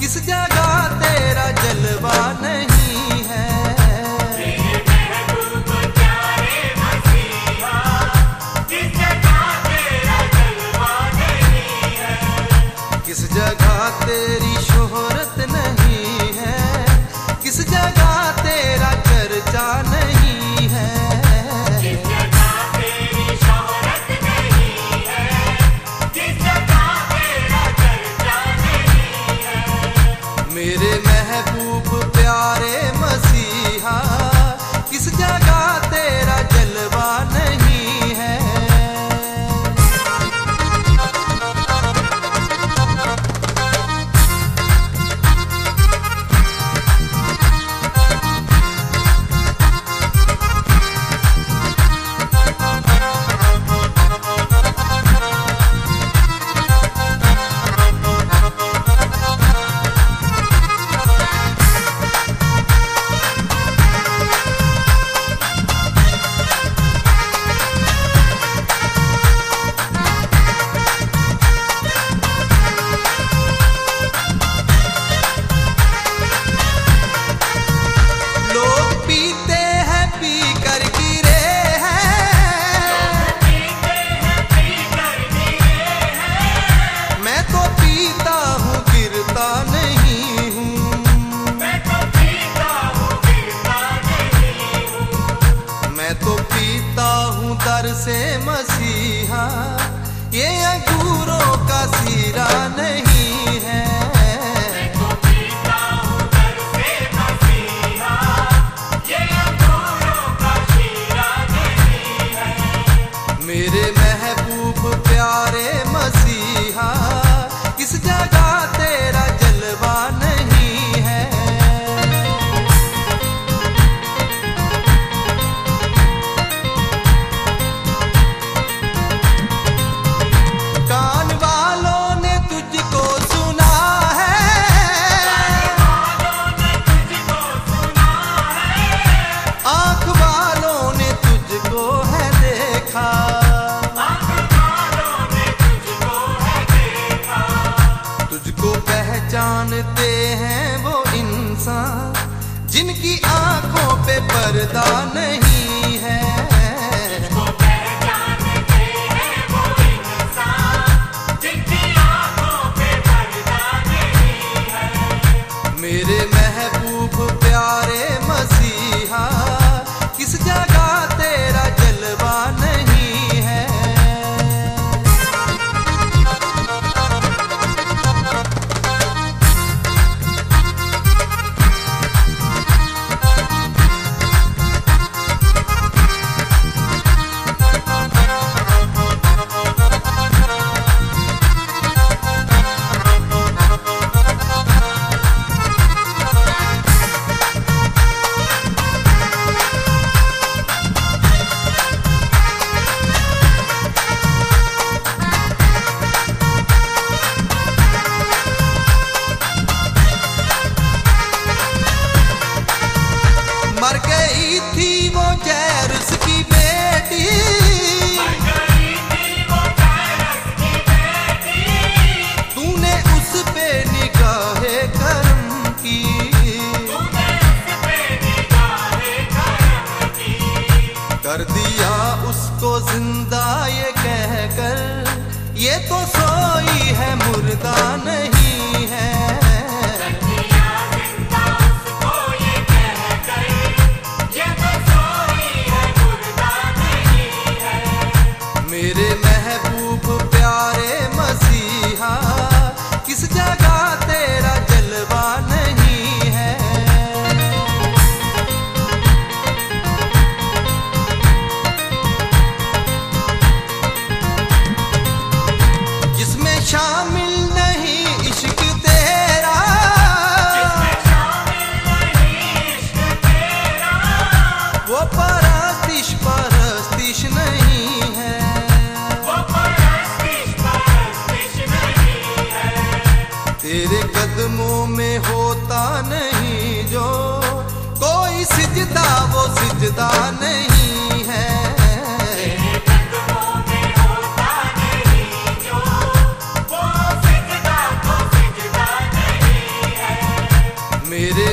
किस जगह तेरा जलवा नहीं है। मेरे महबूब प्यारे मसीहा, किस जगह तेरा जलवा नहीं है। किस जगह तेरी शोहरत नहीं है, किस जगह तेरा चर्चा नहीं है। किस जगह तेरी शोहरत नहीं है, किस जगह तेरा चर्चा नहीं है। मेरे महबूब प्यारे मसीहा, किस जगह तेरा जलवा नहीं है। से मसीहा ये अंगूरों का सीरा नहीं है। मैं तो पीता हूँ दर से मसीहा, ये अंगूरों का शीरा नहीं है। मेरे महबूब प्यारे मसीहा, किस जगह तेरा जलवा नहीं है। जानते हैं वो इंसान जिनकी आंखों पे पर्दा नहीं है। तुझको पहचानते हैं वो इंसान जिनकी आंखों पे पर्दा नहीं है। मेरे महबूब प्यारे मसीहा, किस जगह तेरा जलवा नहीं है। मर गई थी वो जैरुस की बेटी, मर गई थी वो जैरुस की बेटी। तूने उस पे निगाहे करम की, तूने उस पे निगाहे करम की। कर दिया उसको जिंदा ये कहकर ये तो सोई है मुर्दा नहीं है। मेरे महबूब प्यारे मसीहा, किस जगह तेरा जलवा नहीं है। जिसमें शामिल नहीं इश्क तेरा, जिसमें शामिल नहीं इश्क तेरा। वो परस्तिश परस्तिश नहीं है। तेरे कदमों में होता नहीं जो कोई सिजदा, वो सिजदा नहीं है। तेरे कदमों में होता नहीं जो वो सिजदा, तो सिजदा नहीं है। मेरे